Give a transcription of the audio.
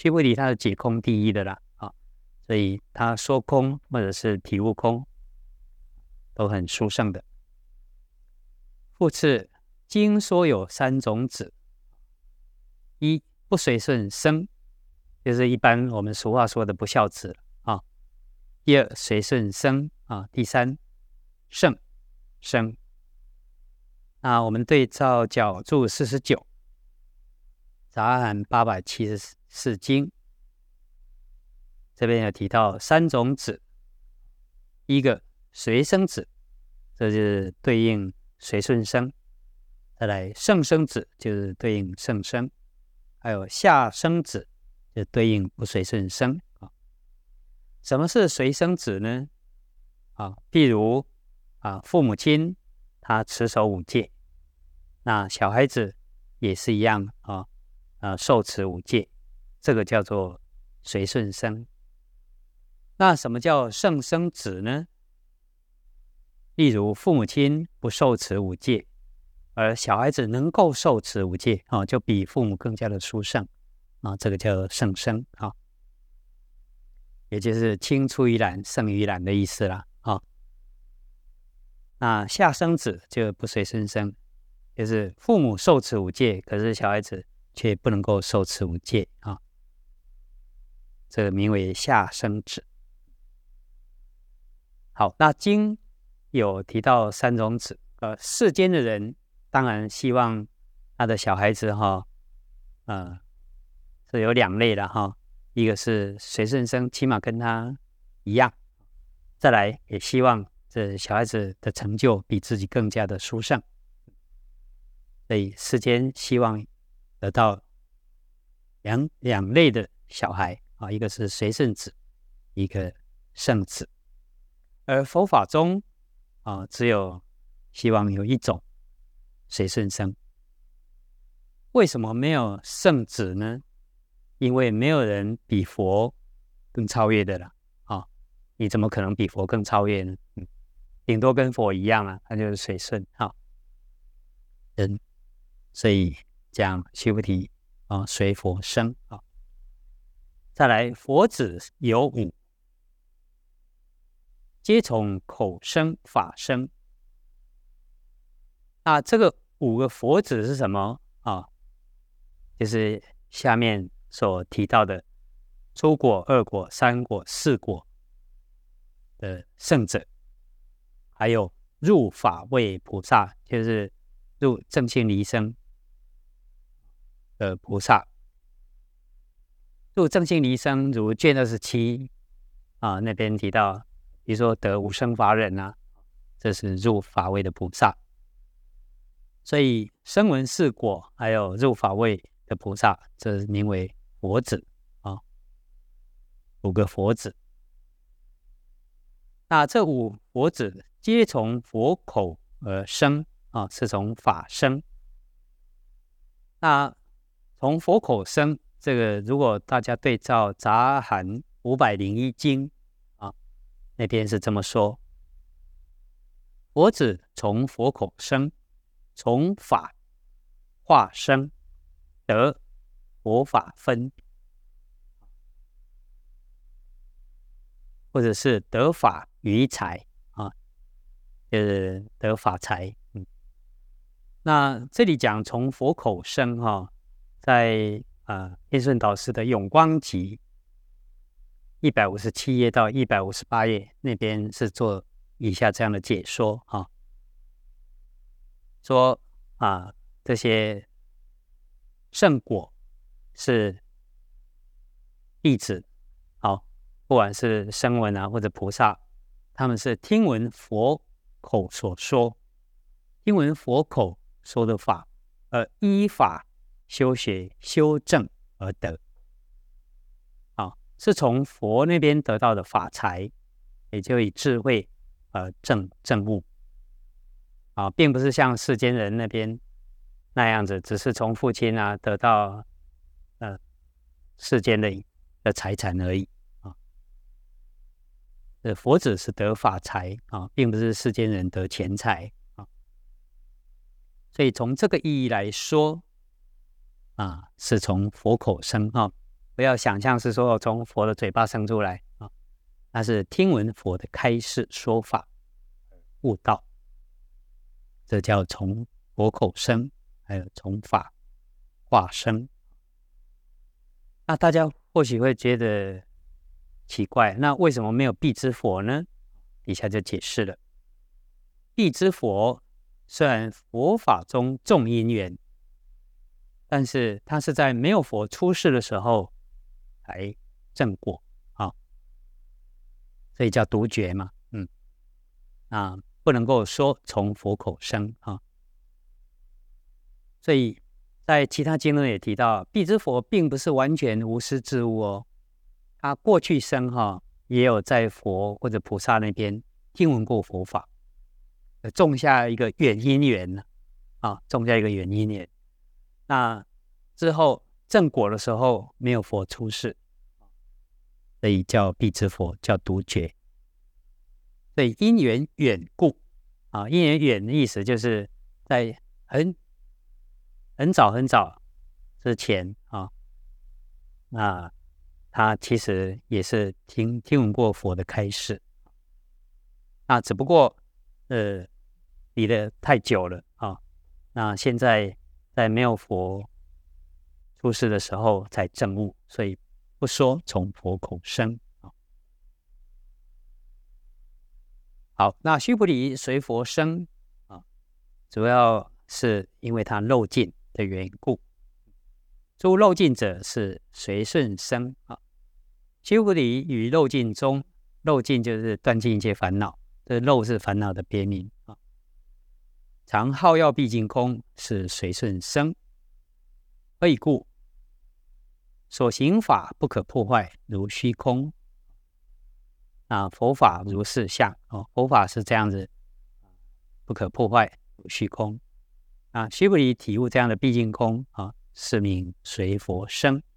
须菩提他是解空第一的啦啊，所以他说空或者是体悟空都很殊胜的。复次，经说有3种子：一、不随顺生，就是一般我们俗话说的不孝子啊；第二，随顺生啊；第三，圣生。那我们对照角注49，杂含874经，这边有提到3种子，一个随生子，这就是对应随顺生；再来圣生子，就是对应圣生；还有下生子，就对应不随顺生啊。什么是随生子呢？譬如父母亲他持守5戒，那小孩子也是一样受持5戒，这个叫做随顺生。那什么叫圣生子呢？例如父母亲不受持5戒，而小孩子能够受持5戒就比父母更加的殊胜这个叫圣生也就是青出于蓝胜于蓝的意思啦那下生子就不随顺生，就是父母受持5戒，可是小孩子却不能够受持5戒这个名为下生子。好，那经有提到3种子，世间的人当然希望他的小孩子是有2类了一个是随顺生，起码跟他一样；再来也希望这小孩子的成就比自己更加的殊胜。所以世间希望得到两类的小孩一个是随顺子，一个圣子。而佛法中只有希望有一种随顺生。为什么没有圣子呢？因为没有人比佛更超越的了你怎么可能比佛更超越呢？顶多跟佛一样他就是随顺所以讲须菩提随佛生再来，佛子有5，皆从口生法生。那这个5个佛子是什么就是下面所提到的初果、2果、3果、4果的圣者，还有入法位菩萨，就是入正信离生的菩萨。入正信离生如卷27那边提到，比如说得无生法忍这是入法位的菩萨。所以声闻4果还有入法位的菩萨，这名为佛子5个佛子。那这5佛子皆从佛口而生是从法生。那从佛口生，这个如果大家对照杂含501经那边是这么说：佛子从佛口生，从法化生，得佛法分，或者是得法于财就是得法财。那这里讲从佛口生在天顺导师的永光集157页到158页那边是做以下这样的解说说这些圣果是弟子不管是声闻或者菩萨，他们是听闻佛口所说，听闻佛口说的法，依法修学修正而得是从佛那边得到的法财，也就以智慧证悟并不是像世间人那边那样子，只是从父亲得到世间的财产而已佛子是得法财并不是世间人得钱财所以从这个意义来说是从佛口生不要想象是说从佛的嘴巴生出来啊，那是听闻佛的开示说法悟道，这叫从佛口生，还有从法化生。那大家或许会觉得奇怪，那为什么没有必之佛呢？底下就解释了，必之佛虽然佛法中种因缘，但是它是在没有佛出世的时候才正果啊，所以叫独觉嘛，不能够说从佛口生啊。所以在其他经论也提到，必之佛并不是完全无师自悟哦，他过去生也有在佛或者菩萨那边听闻过佛法，种下一个远因缘种下一个远因缘。那之后正果的时候没有佛出世，所以叫必之佛，叫独觉。所以因缘远故因缘远的意思就是在很早很早之前那他其实也是听闻过佛的开示，那只不过离得太久了那现在在没有佛出世的时候才证悟，所以不说从佛口生好，那须菩提随佛生主要是因为他漏尽的缘故。诸漏尽者是随顺生须菩提于漏尽中，漏尽就是断尽一切烦恼，这漏是烦恼的别名常好要毕竟空，是随顺生。何以故？所行法不可破坏，如虚空。佛法如是相佛法是这样子，不可破坏，如虚空须菩提体悟这样的毕竟空是名随佛生。